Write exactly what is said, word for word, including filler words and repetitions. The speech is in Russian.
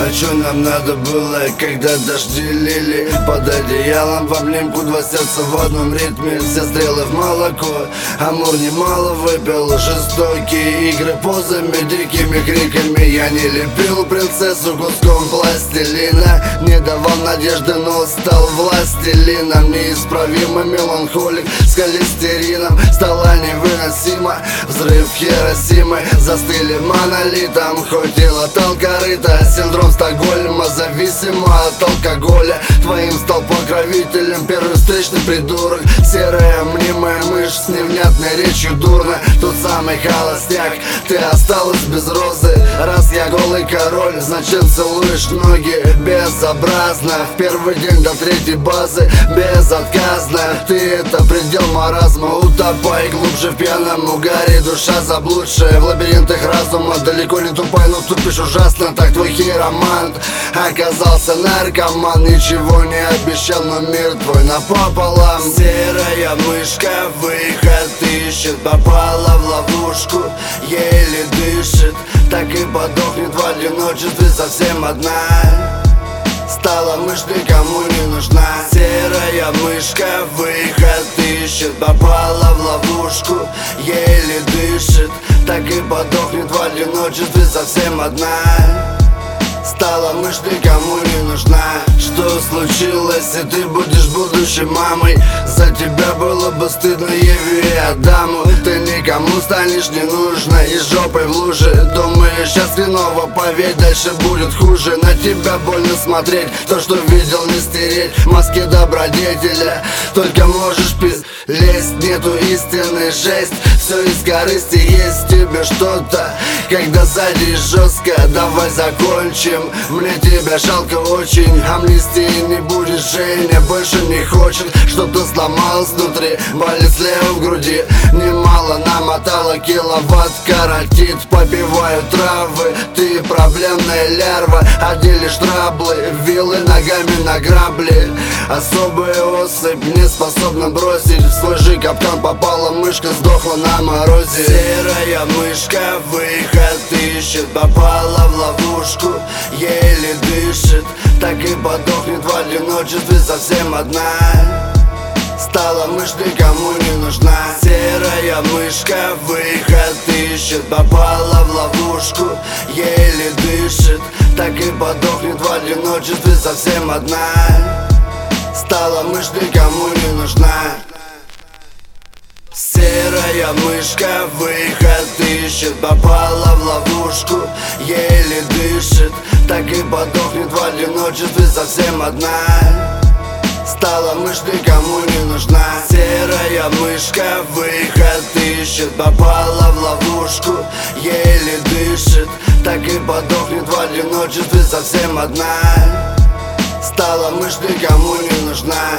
А чё нам надо было, когда дожди лили? Под одеялом в обнимку два сердца в одном ритме. Все стрелы в молоко, Амур немало выпил. Жестокие игры позами, дикими криками. Я не лепил принцессу куском пластилина, не давал надежды, но стал властелином. Неисправимый меланхолик с холестерином. Стало невыносимо, взрыв Хиросимы. Застыли монолитом, хоть и латал корыто. Синдром Стокгольма, зависимо от алкоголя. Твоим стал покровителем первый встречный придурок. Серая мнимая мышь с невнятной речью дурно. Тот самый холостяк, ты осталась без розы. Раз я голый король, зачем целуешь ноги? Безобразно, в первый день до третьей базы. Безотказно, ты это предел маразма. Утопай глубже в пьяном угаре. Душа заблудшая в лабиринтах разума. Далеко не тупая, но тупишь ужасно. Так твой хиромант оказался наркоман. Ничего не обещал, но мир твой напополам. Серая мышка выход ищет, попала в ловушку, еле дышит. Так и подохнет в одиночестве совсем одна. Стала мышь, никому не нужна. Серая мышка выход ищет, попала в ловушку, еле дышит. Так и подохнет в одиночестве совсем одна. Стала мышь, никому не нужна. Что случилось, и ты будешь будущей мамой? За тебя было бы стыдно Еве и Адаму. Ты никому станешь не нужна и жопой в луже. Думаешь, сейчас хреново, поверь, дальше будет хуже. На тебя больно смотреть, то, что видел, не стереть. В маске добродетеля только можешь пиздеть. Лезть, нету истины, жесть. Все из корысти, есть в тебе что-то. Когда сзади жестко, давай закончим. Мне тебя жалко очень, амнистии не будет. Женя больше не хочет, что-то сломалось внутри. Болит слева в груди, немало намотала, киловатт каротит. Попиваю травы, ты проблемная лярва. Отделишь траблы, вилы ногами на грабли. Особая особь не способна бросить. В свой же капкан попала мышка, сдохла на морозе. Серая мышка выход ищет, попала в ловушку, еле дышит. Так и подохнет в одиночестве совсем одна. Стала мышь, никому не нужна. Серая мышка выход ищет, попала в ловушку, еле дышит. Так и подохнет в одиночестве совсем одна. Стала мышь, никому не нужна. Серая мышка выход ищет, попала в ловушку, еле дышит. Так и подохнет в одиночестве совсем одна. Стала мышь, никому не нужна. Серая мышка выход ищет, попала в ловушку, еле дышит. Так и подохнет в одиночестве совсем одна. Стала мышь, никому не нужна.